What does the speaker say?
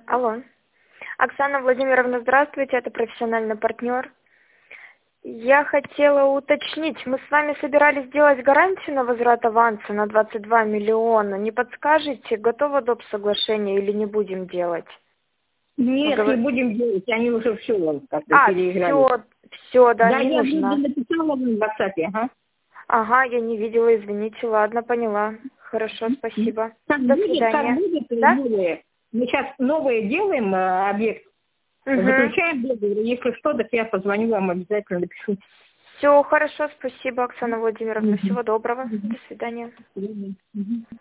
Алло. Оксана Владимировна, здравствуйте, это профессиональный партнер. Я хотела уточнить, мы с вами собирались сделать гарантию на возврат аванса на 22 миллиона. Не подскажете, готово доп. Соглашение или не будем делать? Нет, не будем делать, они уже все как-то переиграли. Все, да, Да, не я нужна. написала в WhatsApp, ага. Ага, я не видела, извините, ладно, поняла. Хорошо, спасибо. Как До будет, свидания. да? Да? Мы сейчас новые делаем объект, заключаем договор. Если что, так я позвоню вам, обязательно напишу. Все, хорошо, спасибо, Оксана Владимировна. Всего доброго. До свидания.